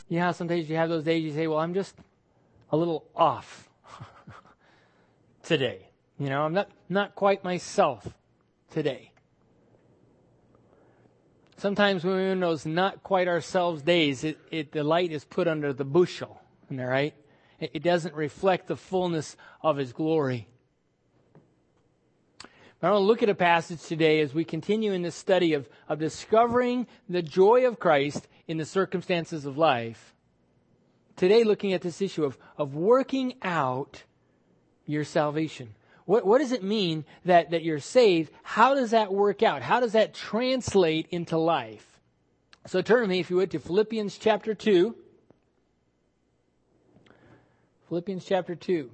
You know how sometimes you have those days you say, well, I'm just a little off today. You know, I'm not quite myself today. Sometimes when we're in those not quite ourselves days, the light is put under the bushel. Isn't that right? It doesn't reflect the fullness of His glory. I want to look at a passage today as we continue in this study of discovering the joy of Christ in the circumstances of life. Today, looking at this issue of working out your salvation. What does it mean that you're saved? How does that work out? How does that translate into life? So turn with me, if you would, to Philippians chapter 2. Philippians chapter 2.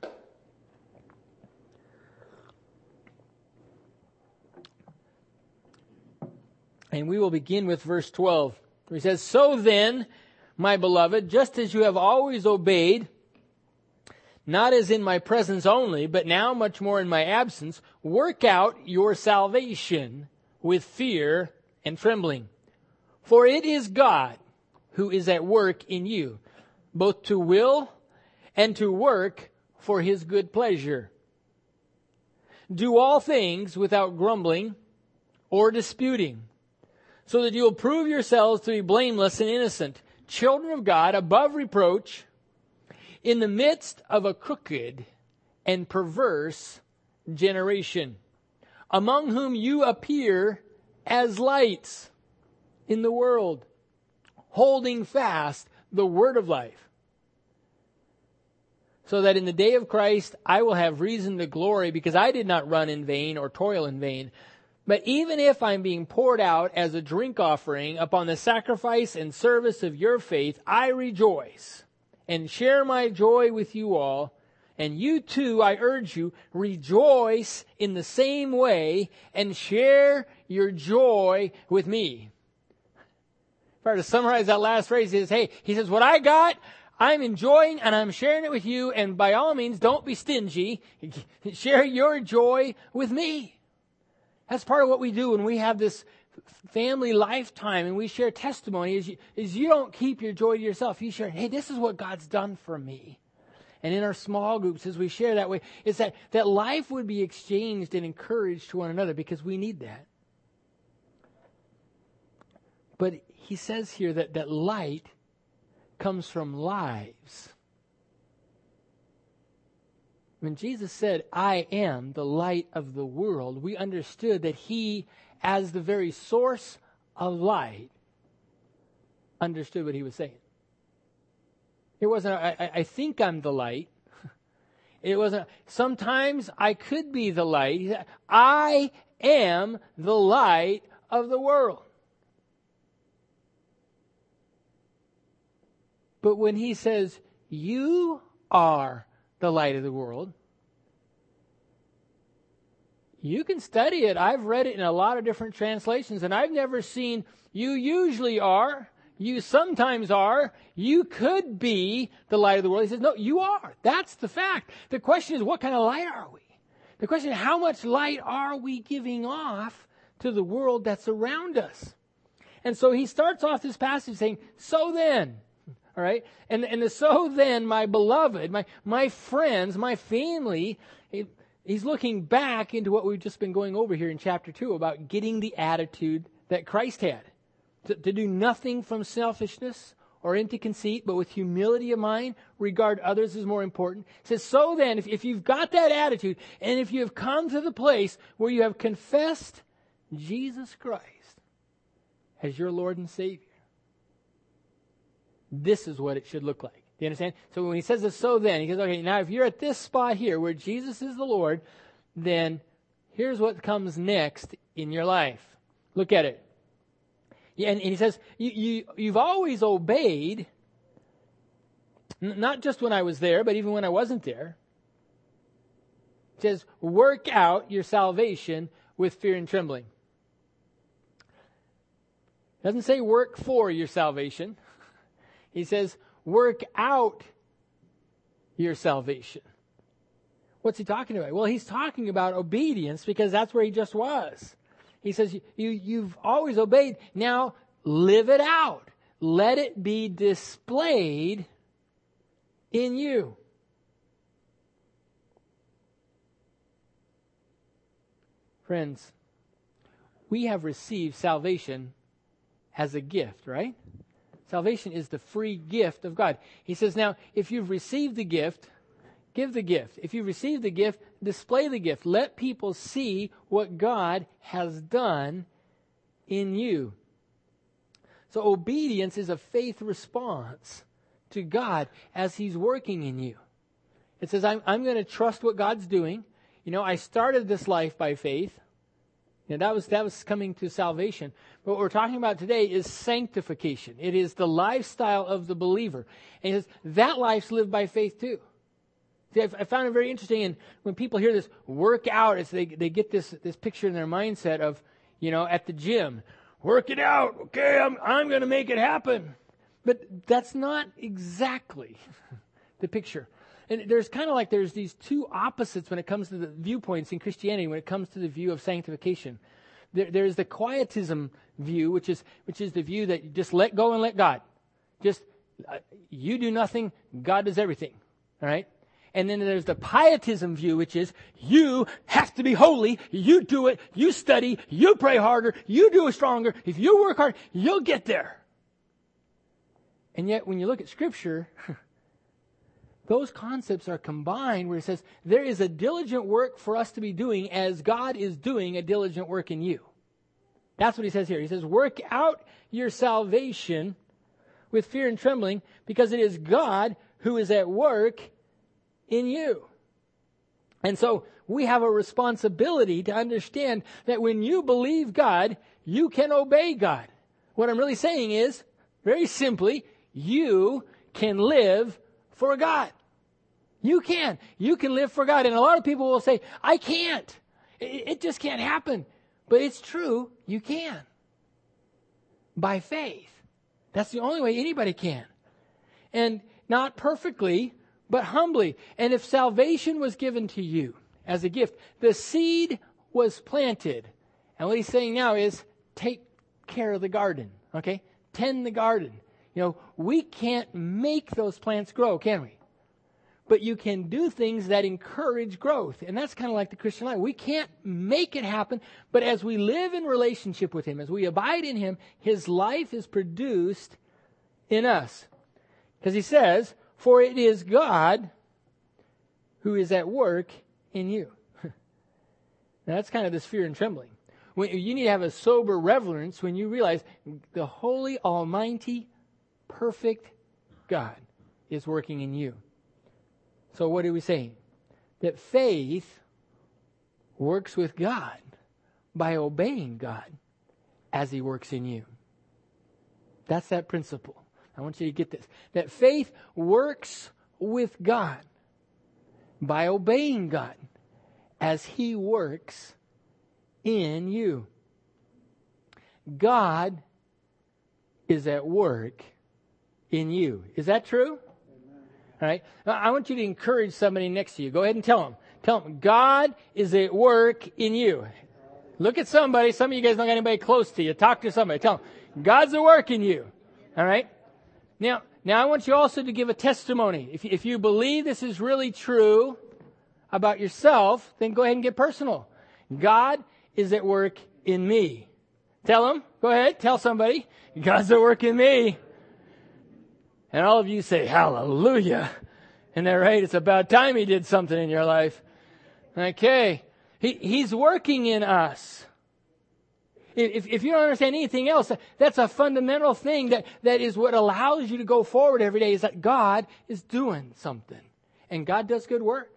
And we will begin with verse 12. He says, "So then, my beloved, just as you have always obeyed, not as in my presence only, but now much more in my absence, work out your salvation with fear and trembling. For it is God who is at work in you, both to will and to work for His good pleasure. Do all things without grumbling or disputing, so that you will prove yourselves to be blameless and innocent, children of God, above reproach, in the midst of a crooked and perverse generation, among whom you appear as lights in the world, holding fast the word of life, so that in the day of Christ I will have reason to glory, because I did not run in vain or toil in vain. But even if I'm being poured out as a drink offering upon the sacrifice and service of your faith, I rejoice and share my joy with you all. And you too, I urge you, rejoice in the same way and share your joy with me." If I were to summarize that last phrase, he says, what I got, I'm enjoying and I'm sharing it with you. And by all means, don't be stingy. Share your joy with me. That's part of what we do when we have this family lifetime and we share testimony is you don't keep your joy to yourself. You share, hey, this is what God's done for me. And in our small groups, as we share that way, it's that life would be exchanged and encouraged to one another, because we need that. But he says here that light comes from lives. When Jesus said, "I am the light of the world," we understood that He, as the very source of light, understood what He was saying. It wasn't, I think I'm the light. It wasn't, sometimes I could be the light. He said, I am the light of the world. But when He says, you are the light of the world, you can study it. I've read it in a lot of different translations, and I've never seen you usually are, you sometimes are, you could be the light of the world. He says, no, you are. That's the fact. The question is, what kind of light are we? The question is, how much light are we giving off to the world that's around us? And so he starts off this passage saying, so then, all right? And the so then, my beloved, my friends, my family, he's looking back into what we've just been going over here in chapter 2 about getting the attitude that Christ had. To do nothing from selfishness or into conceit, but with humility of mind, regard others as more important. It says, so then, if you've got that attitude, and if you have come to the place where you have confessed Jesus Christ as your Lord and Savior, this is what it should look like. Do you understand? So when he says this, so then, he goes, okay, now if you're at this spot here where Jesus is the Lord, then here's what comes next in your life. Look at it. Yeah, and he says, you've always obeyed, not just when I was there, but even when I wasn't there. He says, work out your salvation with fear and trembling. It doesn't say work for your salvation. He says, work out your salvation. What's he talking about? Well, he's talking about obedience, because that's where he just was. He says, you've always obeyed. Now live it out. let it be displayed in you. Friends, we have received salvation as a gift, right? Salvation is the free gift of God. He says, now, if you've received the gift, give the gift. If you've received the gift, display the gift. Let people see what God has done in you. So obedience is a faith response to God as He's working in you. It says, I'm going to trust what God's doing. You know, I started this life by faith. You know, that was coming to salvation. But what we're talking about today is sanctification. It is the lifestyle of the believer. And he says, that life's lived by faith too. See, I found it very interesting, and when people hear this work out, they get this picture in their mindset of, you know, at the gym, work it out. Okay, I'm going to make it happen. But that's not exactly the picture. And there's these two opposites when it comes to the viewpoints in Christianity, when it comes to the view of sanctification. There's the quietism view, which is the view that you just let go and let God. Just, you do nothing, God does everything. All right? And then there's the pietism view, which is you have to be holy, you do it, you study, you pray harder, you do it stronger. If you work hard, you'll get there. And yet when you look at Scripture, those concepts are combined where it says there is a diligent work for us to be doing as God is doing a diligent work in you. That's what he says here. He says, work out your salvation with fear and trembling, because it is God who is at work in you. And so we have a responsibility to understand that when you believe God, you can obey God. What I'm really saying is, very simply, you can live for God. You can. You can live for God. And a lot of people will say, I can't. It just can't happen. But it's true. You can. By faith. That's the only way anybody can. And not perfectly, but humbly. And if salvation was given to you as a gift, the seed was planted. And what he's saying now is, take care of the garden. Okay? Tend the garden. You know, we can't make those plants grow, can we? But you can do things that encourage growth. And that's kind of like the Christian life. We can't make it happen, but as we live in relationship with Him, as we abide in Him, His life is produced in us. Because He says, for it is God who is at work in you. Now that's kind of this fear and trembling. You need to have a sober reverence when you realize the holy, almighty, perfect God is working in you. So what are we saying? That faith works with God by obeying God as He works in you. That's that principle. I want you to get this. That faith works with God by obeying God as He works in you. God is at work in you. Is that true? All right. Now, I want you to encourage somebody next to you. Go ahead and tell them. Tell them, God is at work in you. Look at somebody. Some of you guys don't got anybody close to you. Talk to somebody. Tell them, God's at work in you. All right. Now I want you also to give a testimony. If you believe this is really true about yourself, then go ahead and get personal. God is at work in me. Tell them. Go ahead. Tell somebody. God's at work in me. And all of you say, hallelujah. Isn't that right? It's about time He did something in your life. Okay. He's working in us. If you don't understand anything else, that's a fundamental thing that is what allows you to go forward every day, is that God is doing something. And God does good work.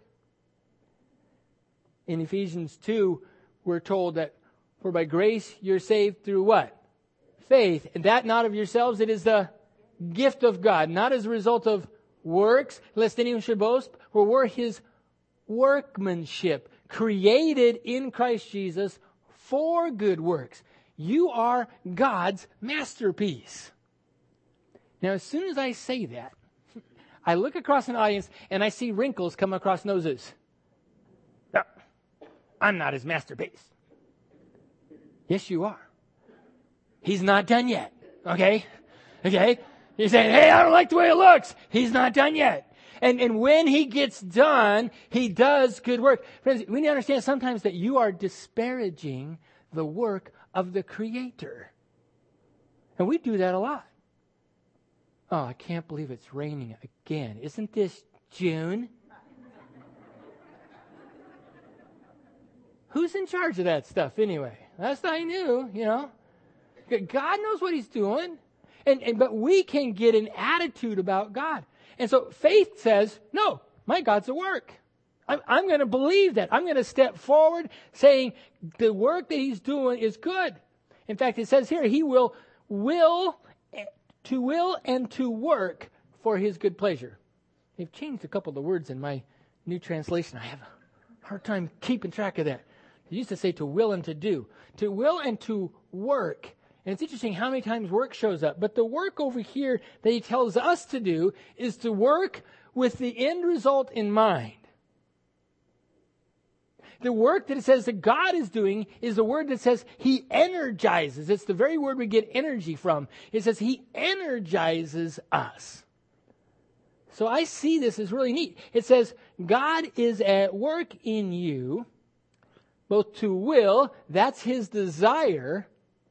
In Ephesians 2, we're told that for by grace you're saved through what? Faith. And that not of yourselves, it is the gift of God, not as a result of works, lest anyone should boast, for we're His workmanship, created in Christ Jesus for good works. You are God's masterpiece. Now, as soon as I say that, I look across an audience and I see wrinkles come across noses. No, I'm not His masterpiece. Yes, you are. He's not done yet, okay? Okay? He's saying, hey, I don't like the way it looks. He's not done yet. And when he gets done, he does good work. Friends, we need to understand sometimes that you are disparaging the work of the Creator. And we do that a lot. Oh, I can't believe it's raining again. Isn't this June? Who's in charge of that stuff anyway? Last I knew, God knows what he's doing. But we can get an attitude about God. And so faith says, no, my God's at work. I'm going to believe that. I'm going to step forward saying the work that he's doing is good. In fact, it says here, he will and to work for his good pleasure. They've changed a couple of the words in my new translation. I have a hard time keeping track of that. It used to say to will and to do. To will and to work. And it's interesting how many times work shows up. But the work over here that he tells us to do is to work with the end result in mind. The work that it says that God is doing is the word that says he energizes. It's the very word we get energy from. It says he energizes us. So I see this as really neat. It says God is at work in you, both to will, that's his desire,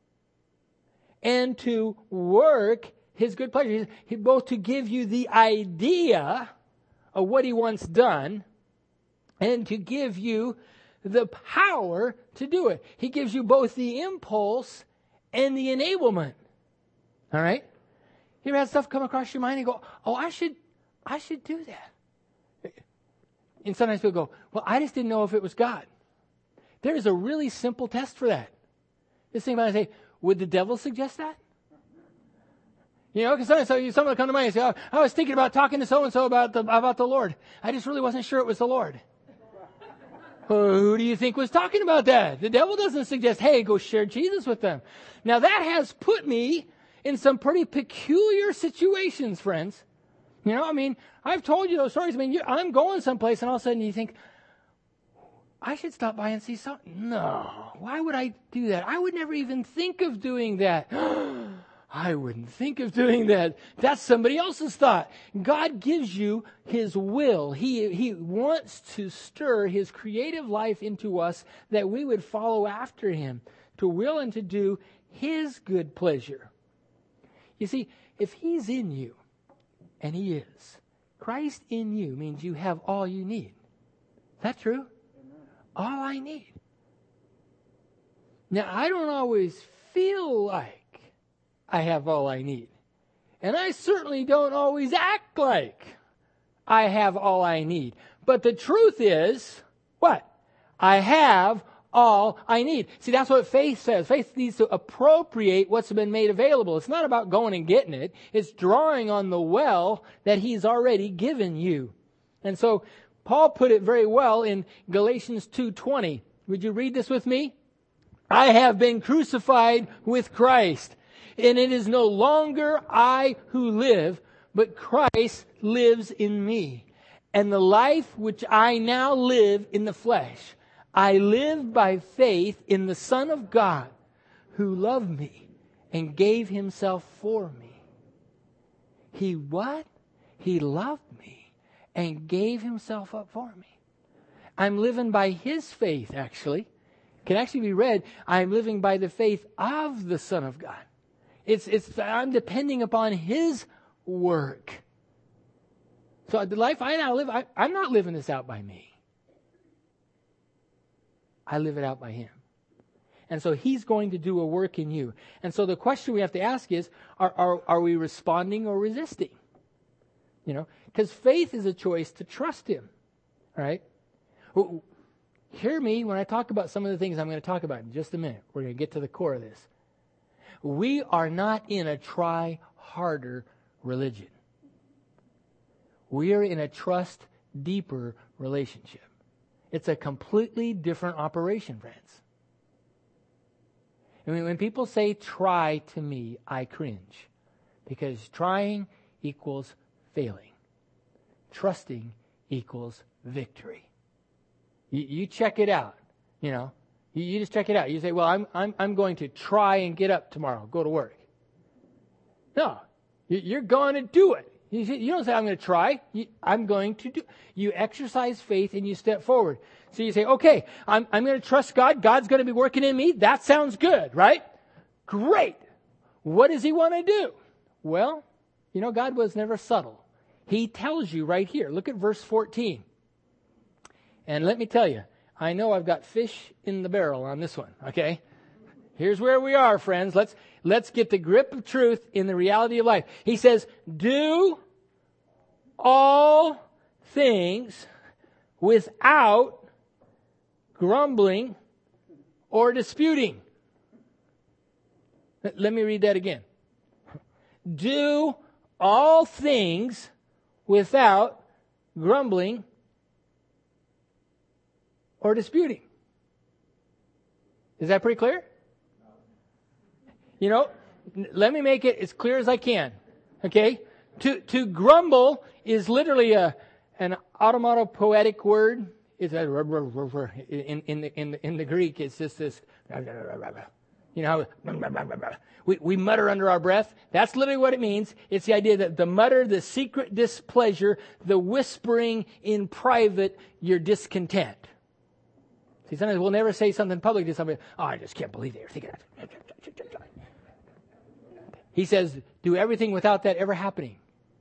and to work his good pleasure. Both to give you the idea of what he wants done and to give you the power to do it. He gives you both the impulse and the enablement. All right? You ever had stuff come across your mind and go, oh, I should do that. And sometimes people go, well, I just didn't know if it was God. There is a really simple test for that. Just think about it and say, would the devil suggest that? Because sometimes someone will come to mind and say, oh, I was thinking about talking to so-and-so about the Lord. I just really wasn't sure it was the Lord. Well, who do you think was talking about that? The devil doesn't suggest, hey, go share Jesus with them. Now that has put me in some pretty peculiar situations, friends. I've told you those stories. I'm going someplace and all of a sudden you think, I should stop by and see something. No, why would I do that? I would never even think of doing that. I wouldn't think of doing that. That's somebody else's thought. God gives you his will. He wants to stir his creative life into us that we would follow after him, to will and to do his good pleasure. You see, if he's in you, and he is, Christ in you means you have all you need. Is that true? All I need. Now, I don't always feel like I have all I need. And I certainly don't always act like I have all I need. But the truth is, what? I have all I need. See, that's what faith says. Faith needs to appropriate what's been made available. It's not about going and getting it. It's drawing on the well that he's already given you. And so, Paul put it very well in Galatians 2:20. Would you read this with me? I have been crucified with Christ, and it is no longer I who live, but Christ lives in me. And the life which I now live in the flesh, I live by faith in the Son of God, who loved me and gave himself for me. He what? He loved me and gave himself up for me. I'm living by his faith, actually. It can actually be read, I'm living by the faith of the Son of God. I'm depending upon his work. So the life I now live, I'm not living this out by me. I live it out by him. And so he's going to do a work in you. And so the question we have to ask is, are we responding or resisting? Because faith is a choice to trust him. All right? Well, hear me when I talk about some of the things I'm going to talk about in just a minute. We're going to get to the core of this. We are not in a try harder religion. We are in a trust deeper relationship. It's a completely different operation, friends. When people say try to me, I cringe. Because trying equals failing. Trusting equals victory. You check it out. You just check it out. You say, well, I'm going to try and get up tomorrow, go to work. No, You're going to do it. You don't say, I'm going to try. I'm going to do. You exercise faith and you step forward. So you say, okay, I'm going to trust God. God's going to be working in me. That sounds good, right? Great. What does he want to do? Well, God was never subtle. He tells you right here. Look at verse 14. And let me tell you, I know I've got fish in the barrel on this one, okay? Here's where we are, friends. Let's get the grip of truth in the reality of life. He says, do all things without grumbling or disputing. Let me read that again. Do all things without grumbling or disputing. Is that pretty clear? Let me make it as clear as I can. Okay? To grumble is literally an automatopoetic word. It's in the Greek. It's just this. We mutter under our breath. That's literally what it means. It's the idea that the mutter, the secret displeasure, the whispering in private, your discontent. See, sometimes we'll never say something publicly to somebody. Oh, I just can't believe they're thinking that. He says, do everything without that ever happening.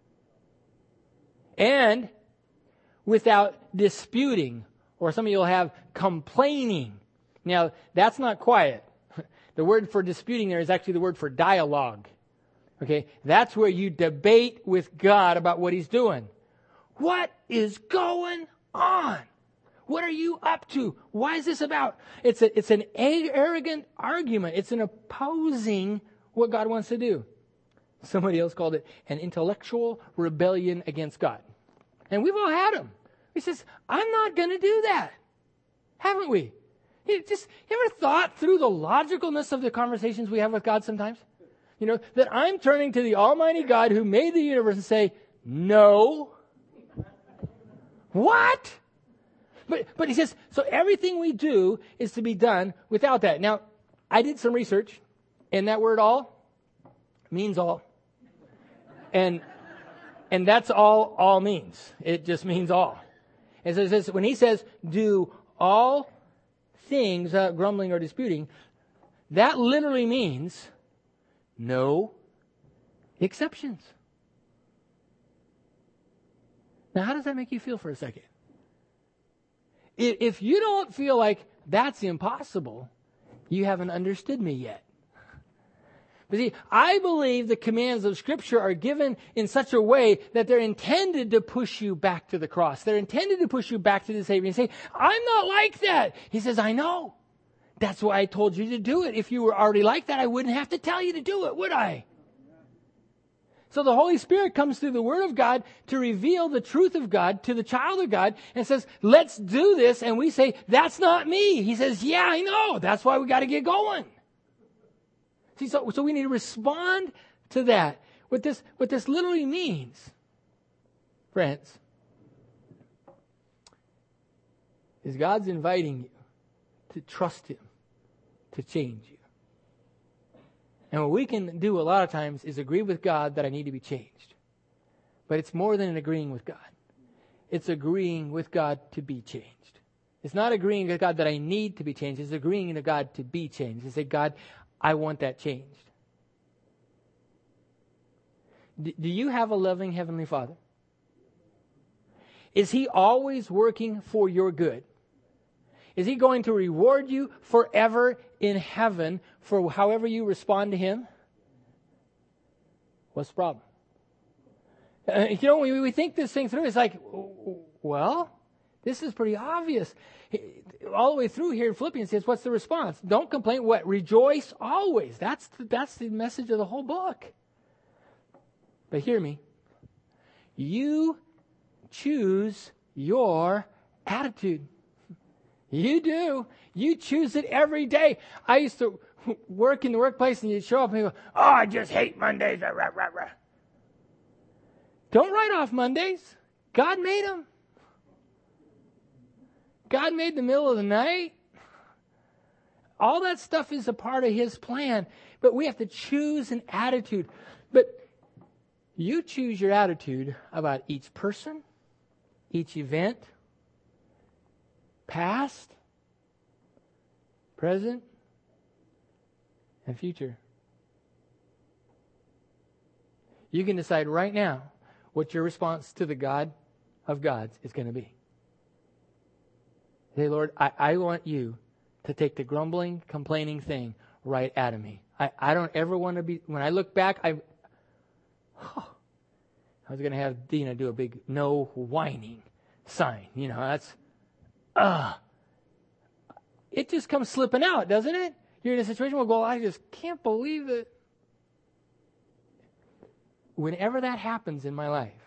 And without disputing, or some of you will have complaining. Now, that's not quiet. The word for disputing there is actually the word for dialogue. Okay? That's where you debate with God about what he's doing. What is going on? What are you up to? Why is this about? It's an arrogant argument. It's an opposing what God wants to do. Somebody else called it an intellectual rebellion against God. And we've all had them. He says, I'm not going to do that. Haven't we? You ever thought through the logicalness of the conversations we have with God sometimes? That I'm turning to the Almighty God who made the universe and say, no. What? But he says, so everything we do is to be done without that. Now, I did some research, and that word all means all. And that's all means. It just means all. And so it says, when he says, do all things without grumbling or disputing, that literally means no exceptions. Now, how does that make you feel for a second? If you don't feel like that's impossible, you haven't understood me yet. But see, I believe the commands of Scripture are given in such a way that they're intended to push you back to the cross. They're intended to push you back to the Savior and say, I'm not like that. He says, I know. That's why I told you to do it. If you were already like that, I wouldn't have to tell you to do it, would I? So the Holy Spirit comes through the Word of God to reveal the truth of God to the child of God and says, let's do this. And we say, that's not me. He says, yeah, I know. That's why we got to get going. See, so we need to respond to that. What this literally means, friends, is God's inviting you to trust Him to change you. And what we can do a lot of times is agree with God that I need to be changed. But it's more than agreeing with God. It's agreeing with God to be changed. It's not agreeing with God that I need to be changed. It's agreeing with God to be changed. You say, God, I want that changed. Do you have a loving Heavenly Father? Is He always working for your good? Is He going to reward you forever in heaven for however you respond to Him? What's the problem? We think this thing through. It's like, well, this is pretty obvious. All the way through here in Philippians says, what's the response? Don't complain. What? Rejoice always. That's the message of the whole book. But hear me. You choose your attitude. You do. You choose it every day. I used to work in the workplace and you'd show up and you go, oh, I just hate Mondays. Rah, rah, rah. Don't write off Mondays. God made them. God made the middle of the night. All that stuff is a part of His plan. But we have to choose an attitude. But You choose your attitude about each person, each event, past, present, and future. You can decide right now what your response to the God of gods is going to be. Say, Lord, I want you to take the grumbling, complaining thing right out of me. I don't ever want to be, when I look back, I was going to have Dina do a big no whining sign. You know, that's, it just comes slipping out, doesn't it? You're in a situation where, well, I just can't believe it. Whenever that happens in my life,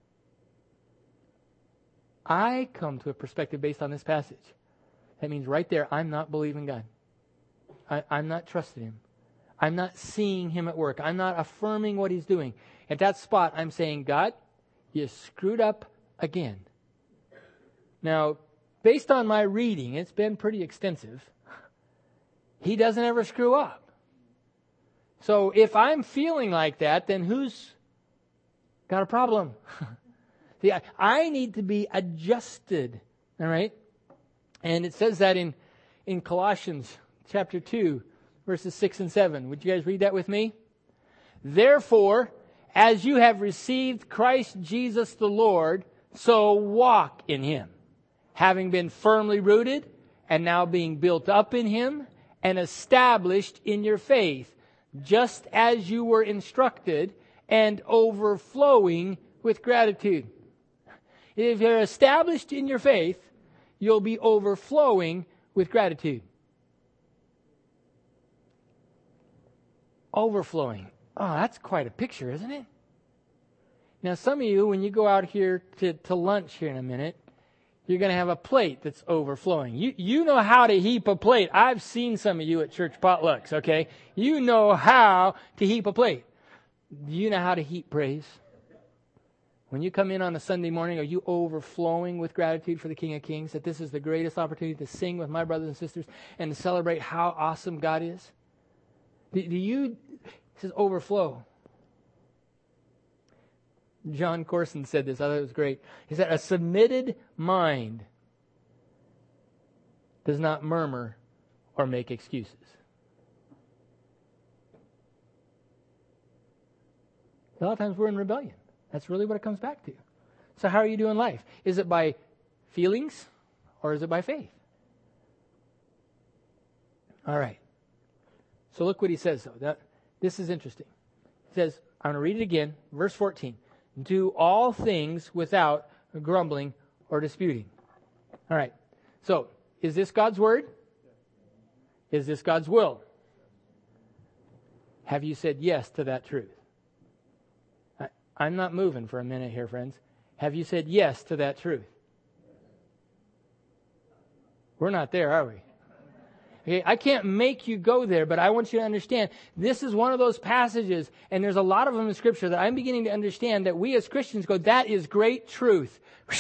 I come to a perspective based on this passage. That means right there, I'm not believing God. I'm not trusting Him. I'm not seeing Him at work. I'm not affirming what He's doing. At that spot, I'm saying, God, you screwed up again. Now, based on my reading, it's been pretty extensive. He doesn't ever screw up. So if I'm feeling like that, then who's got a problem? See, I need to be adjusted. All right? And it says that in Colossians chapter 2, verses 6 and 7. Would you guys read that with me? Therefore, as you have received Christ Jesus the Lord, so walk in Him, having been firmly rooted and now being built up in Him and established in your faith, just as you were instructed, and overflowing with gratitude. If you're established in your faith, you'll be overflowing with gratitude. Overflowing. Oh, that's quite a picture, isn't it? Now, some of you, when you go out here to lunch here in a minute, you're going to have a plate that's overflowing. You know how to heap a plate. I've seen some of you at church potlucks, okay? You know how to heap a plate. Do you know how to heap praise? When you come in on a Sunday morning, are you overflowing with gratitude for the King of Kings? That this is the greatest opportunity to sing with my brothers and sisters and to celebrate how awesome God is? Do you, it says overflow. John Corson said this. I thought it was great. He said, a submitted mind does not murmur or make excuses. A lot of times we're in rebellion. That's really what it comes back to. So how are you doing life? Is it by feelings or is it by faith? All right. So look what he says, though. This is interesting. He says, I'm going to read it again, verse 14. Do all things without grumbling or disputing. All right. So, is this God's word? Is this God's will? Have you said yes to that truth? I'm not moving for a minute here, friends. Have you said yes to that truth? We're not there, are we? Okay, I can't make you go there, but I want you to understand this is one of those passages, and there's a lot of them in Scripture that I'm beginning to understand that we as Christians go, that is great truth.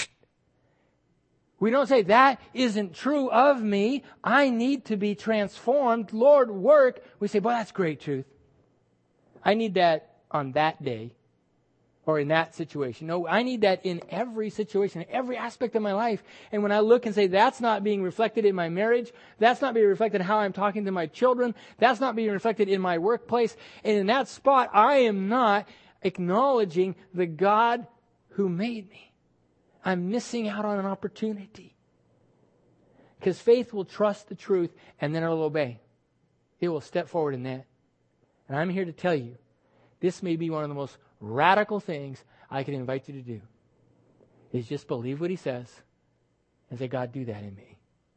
We don't say, that isn't true of me. I need to be transformed. Lord, work. We say, boy, that's great truth. I need that on that day. Or in that situation. No, I need that in every situation, every aspect of my life. And when I look and say, that's not being reflected in my marriage, that's not being reflected in how I'm talking to my children, that's not being reflected in my workplace, and in that spot, I am not acknowledging the God who made me. I'm missing out on an opportunity. Because faith will trust the truth, and then it'll obey. It will step forward in that. And I'm here to tell you, this may be one of the most radical things I can invite you to do is just believe what He says and say, God, do that in me.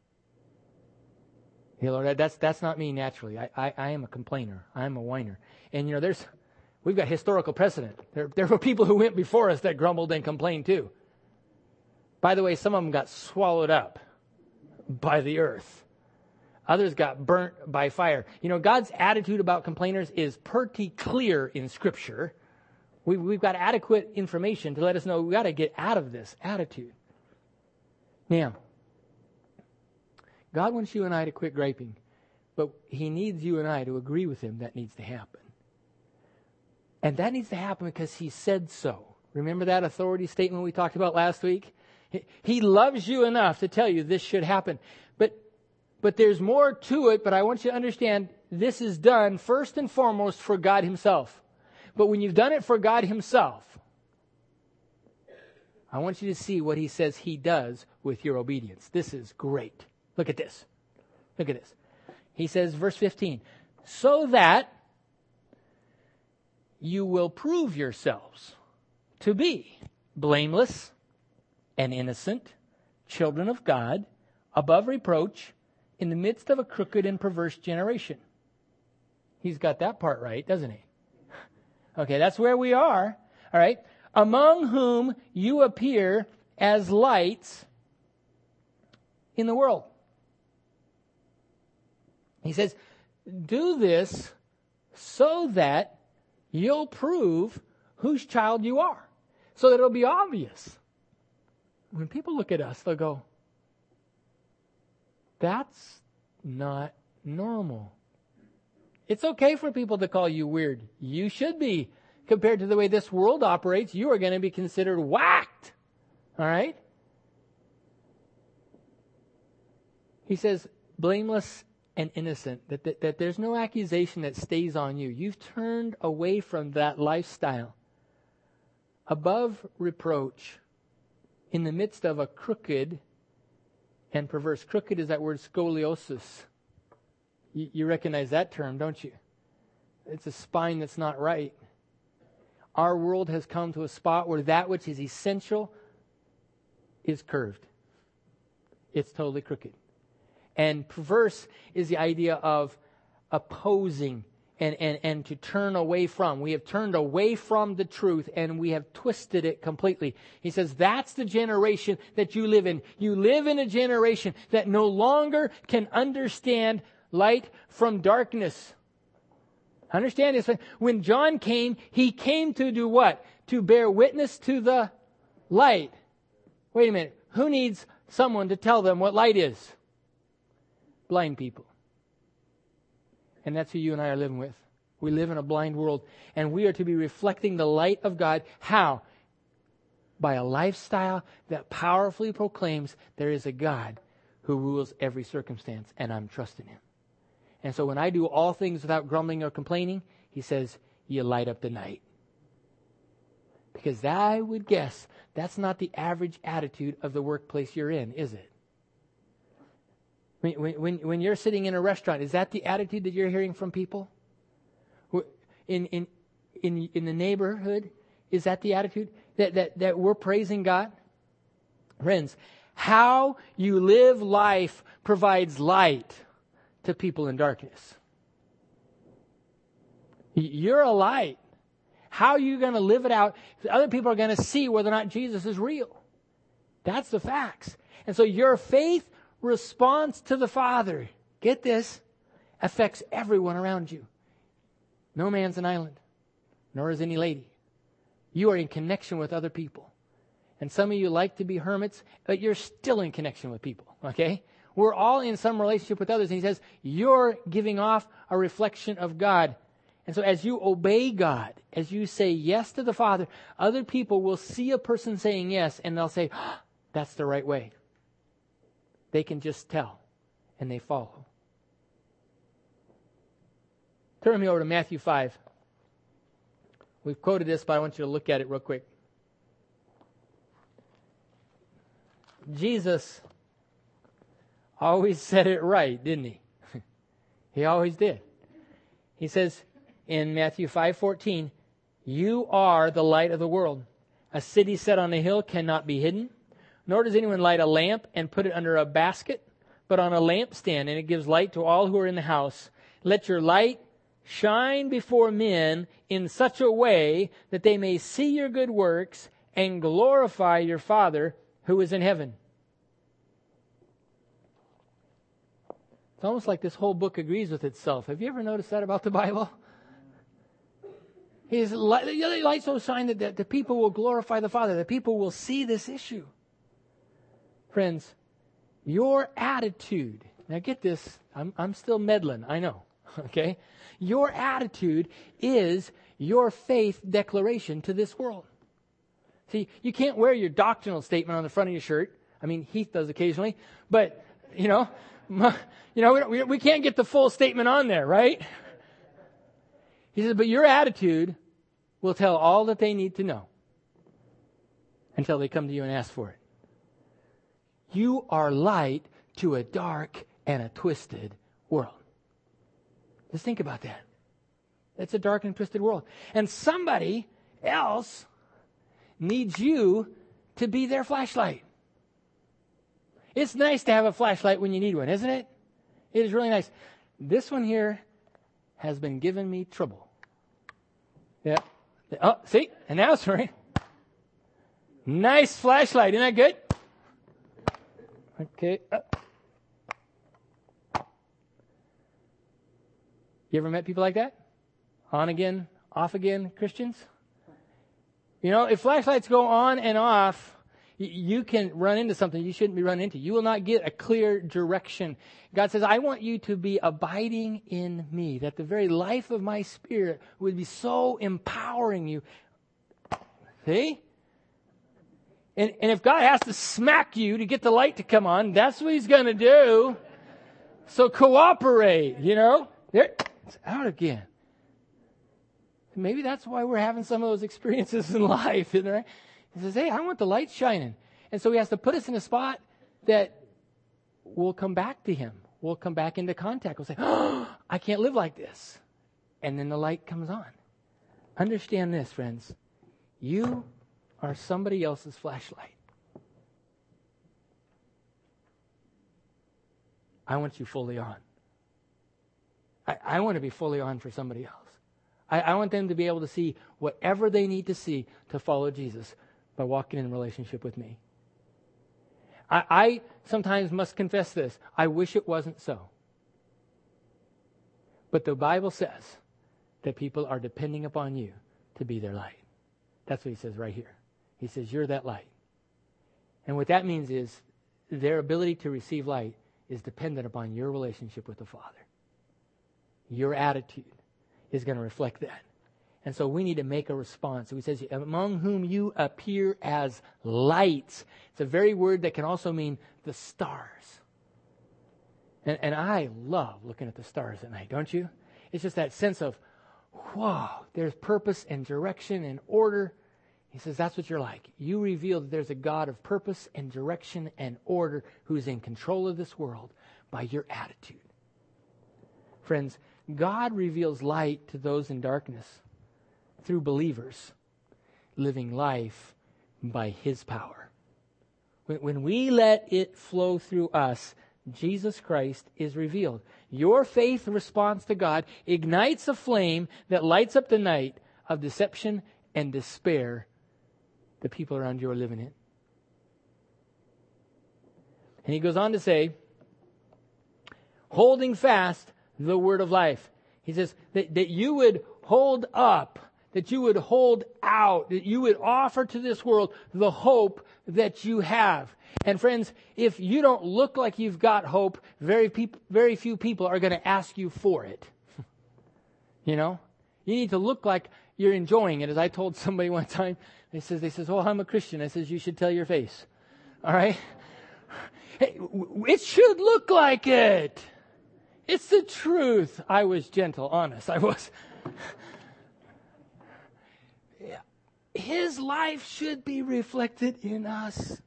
Hey, Lord, that's not me naturally. I am a complainer. I'm a whiner. And, we've got historical precedent. There were people who went before us that grumbled and complained too. By the way, some of them got swallowed up by the earth. Others got burnt by fire. God's attitude about complainers is pretty clear in Scripture. We've got adequate information to let us know we've got to get out of this attitude. Now, God wants you and I to quit griping, but He needs you and I to agree with Him that needs to happen. And that needs to happen because He said so. Remember that authority statement we talked about last week? He loves you enough to tell you this should happen. But there's more to it, but I want you to understand this is done first and foremost for God Himself. But when you've done it for God Himself, I want you to see what He says He does with your obedience. This is great. Look at this. Look at this. He says, verse 15, so that you will prove yourselves to be blameless and innocent, children of God, above reproach, in the midst of a crooked and perverse generation. He's got that part right, doesn't he? Okay, that's where we are. All right. Among whom you appear as lights in the world. He says, do this so that you'll prove whose child you are. So that it'll be obvious. When people look at us, they'll go, that's not normal. It's okay for people to call you weird. You should be. Compared to the way this world operates, you are going to be considered whacked. All right? He says, blameless and innocent, that there's no accusation that stays on you. You've turned away from that lifestyle. Above reproach, in the midst of a crooked and perverse. Crooked is that word scoliosis. You recognize that term, don't you? It's a spine that's not right. Our world has come to a spot where that which is essential is curved. It's totally crooked. And perverse is the idea of opposing and to turn away from. We have turned away from the truth and we have twisted it completely. He says that's the generation that you live in. You live in a generation that no longer can understand light from darkness. Understand this. When John came, he came to do what? To bear witness to the light. Wait a minute. Who needs someone to tell them what light is? Blind people. And that's who you and I are living with. We live in a blind world. And we are to be reflecting the light of God. How? By a lifestyle that powerfully proclaims there is a God who rules every circumstance. And I'm trusting Him. And so when I do all things without grumbling or complaining, He says, you light up the night. Because I would guess that's not the average attitude of the workplace you're in, is it? When you're sitting in a restaurant, is that the attitude that you're hearing from people? In the neighborhood, is that the attitude that we're praising God? Friends, how you live life provides light to people in darkness. You're a light. How are you going to live it out? Other people are going to see whether or not Jesus is real. That's the facts. And so your faith response to the Father, get this, affects everyone around you. No man's an island, nor is any lady. You are in connection with other people. And some of you like to be hermits, but you're still in connection with people, okay? We're all in some relationship with others. And He says, you're giving off a reflection of God. And so as you obey God, as you say yes to the Father, other people will see a person saying yes, and they'll say, oh, that's the right way. They can just tell, and they follow. Turn me over to Matthew 5. We've quoted this, but I want you to look at it real quick. Jesus always said it right, didn't He? He always did. He says in Matthew 5:14, you are the light of the world. A city set on a hill cannot be hidden. Nor does anyone light a lamp and put it under a basket, but on a lampstand, and it gives light to all who are in the house. Let your light shine before men in such a way that they may see your good works and glorify your Father who is in heaven. It's almost like this whole book agrees with itself. Have you ever noticed that about the Bible? His light so shine that the people will glorify the Father. The people will see this issue. Friends, your attitude, now get this, I'm still meddling, I know, okay? Your attitude is your faith declaration to this world. See, you can't wear your doctrinal statement on the front of your shirt. I mean, Heath does occasionally, but, we can't get the full statement on there, right? He says, but your attitude will tell all that they need to know until they come to you and ask for it. You are light to a dark and a twisted world. Just think about that. It's a dark and twisted world. And somebody else needs you to be their flashlight. It's nice to have a flashlight when you need one, isn't it? It is really nice. This one here has been giving me trouble. Yeah. Oh, see? And now it's right. Nice flashlight. Isn't that good? Okay. You ever met people like that? On again, off again Christians? If flashlights go on and off, you can run into something you shouldn't be running into. You will not get a clear direction. God says, I want you to be abiding in me, that the very life of my Spirit would be so empowering you. See? And if God has to smack you to get the light to come on, that's what He's going to do. So cooperate, There, it's out again. Maybe that's why we're having some of those experiences in life, isn't it? He says, hey, I want the light shining. And so He has to put us in a spot that we'll come back to Him. We'll come back into contact. We'll say, oh, I can't live like this. And then the light comes on. Understand this, friends. You are somebody else's flashlight. I want you fully on. I want to be fully on for somebody else. I want them to be able to see whatever they need to see to follow Jesus by walking in relationship with me. I sometimes must confess this. I wish it wasn't so. But the Bible says that people are depending upon you to be their light. That's what He says right here. He says, you're that light. And what that means is their ability to receive light is dependent upon your relationship with the Father. Your attitude is going to reflect that. And so we need to make a response. So He says, among whom you appear as lights. It's a very word that can also mean the stars. And I love looking at the stars at night, don't you? It's just that sense of, wow, there's purpose and direction and order. He says, that's what you're like. You reveal that there's a God of purpose and direction and order who's in control of this world by your attitude. Friends, God reveals light to those in darkness through believers living life by His power. When we let it flow through us, Jesus Christ is revealed. Your faith response to God ignites a flame that lights up the night of deception and despair the people around you are living in. And He goes on to say, holding fast the word of life. He says that you would hold up, that you would hold out, that you would offer to this world the hope that you have. And friends, if you don't look like you've got hope, very few people are going to ask you for it. You need to look like you're enjoying it. As I told somebody one time, they says, oh, I'm a Christian. I says, you should tell your face. All right? Hey, it should look like it. It's the truth. I was gentle, honest. I was. His life should be reflected in us.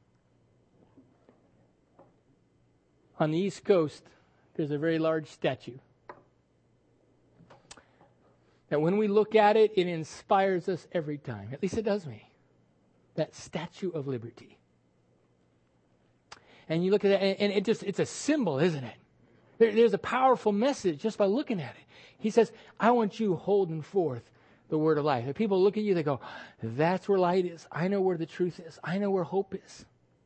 On the East Coast, there's a very large statue. That when we look at it, it inspires us every time. At least it does me. That Statue of Liberty. And you look at it, and it's a symbol, isn't it? There's a powerful message just by looking at it. He says, I want you holding forth the word of life. If people look at you, they go, that's where light is. I know where the truth is. I know where hope is.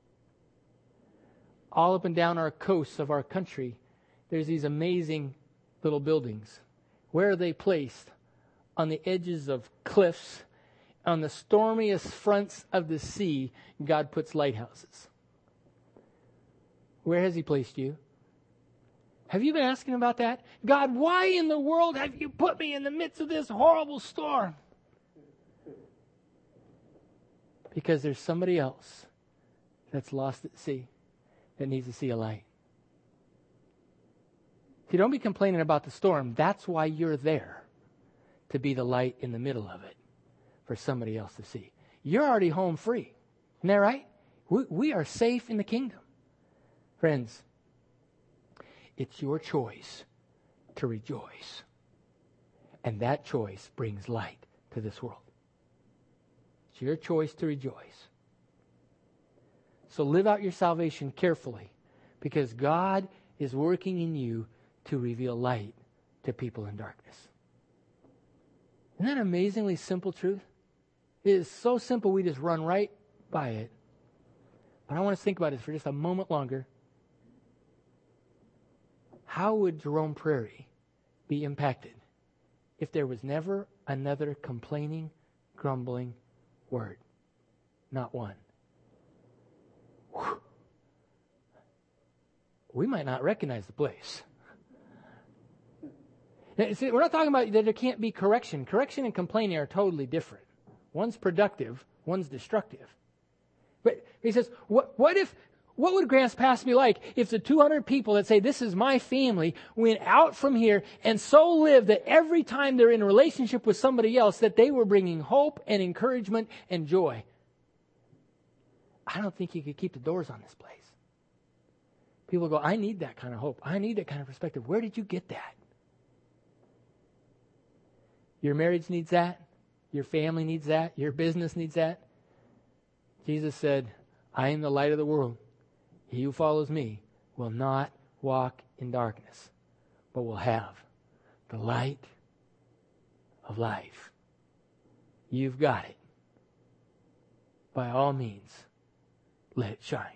All up and down our coasts of our country, there's these amazing little buildings. Where are they placed? On the edges of cliffs, on the stormiest fronts of the sea, God puts lighthouses. Where has He placed you? Have you been asking about that? God, why in the world have you put me in the midst of this horrible storm? Because there's somebody else that's lost at sea that needs to see a light. See, don't be complaining about the storm. That's why you're there, to be the light in the middle of it for somebody else to see. You're already home free. Isn't that right? We are safe in the kingdom. Friends, it's your choice to rejoice. And that choice brings light to this world. It's your choice to rejoice. So live out your salvation carefully, because God is working in you to reveal light to people in darkness. Isn't that an amazingly simple truth? It is so simple we just run right by it. But I want us to think about it for just a moment longer. How would Jerome Prairie be impacted if there was never another complaining, grumbling word? Not one. Whew. We might not recognize the place. Now, see, we're not talking about that there can't be correction. Correction and complaining are totally different. One's productive, one's destructive. But he says, what would Grants Pass be like if the 200 people that say, this is my family, went out from here and so lived that every time they're in a relationship with somebody else, that they were bringing hope and encouragement and joy? I don't think you could keep the doors on this place. People go, I need that kind of hope. I need that kind of perspective. Where did you get that? Your marriage needs that. Your family needs that. Your business needs that. Jesus said, I am the light of the world. He who follows me will not walk in darkness, but will have the light of life. You've got it. By all means, let it shine.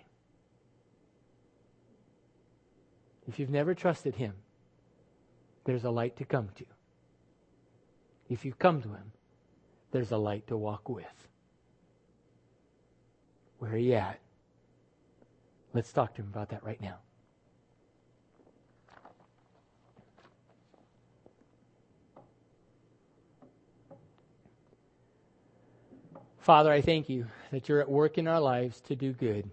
If you've never trusted Him, there's a light to come to. If you come to Him, there's a light to walk with. Where are you at? Let's talk to Him about that right now. Father, I thank You that You're at work in our lives to do good.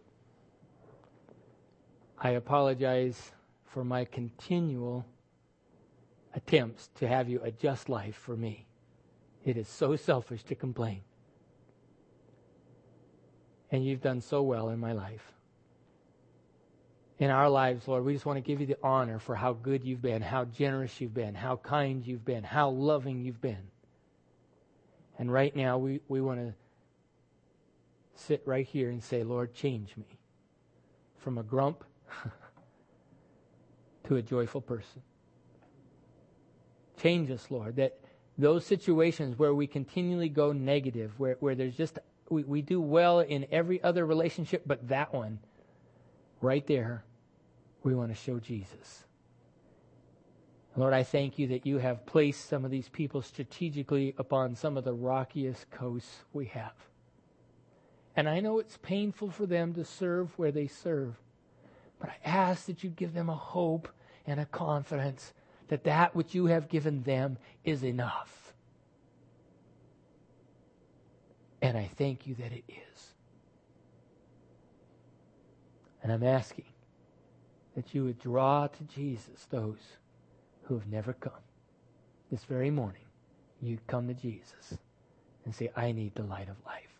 I apologize for my continual attempts to have You adjust life for me. It is so selfish to complain. And You've done so well in my life. In our lives, Lord, we just want to give You the honor for how good You've been, how generous You've been, how kind You've been, how loving You've been. And right now, we want to sit right here and say, Lord, change me from a grump to a joyful person. Change us, Lord, that those situations where we continually go negative, where there's just, we do well in every other relationship but that one, right there, we want to show Jesus. Lord, I thank You that You have placed some of these people strategically upon some of the rockiest coasts we have. And I know it's painful for them to serve where they serve, but I ask that You give them a hope and a confidence that that which You have given them is enough. And I thank You that it is. And I'm asking that You would draw to Jesus those who have never come. This very morning, you come to Jesus and say, I need the light of life.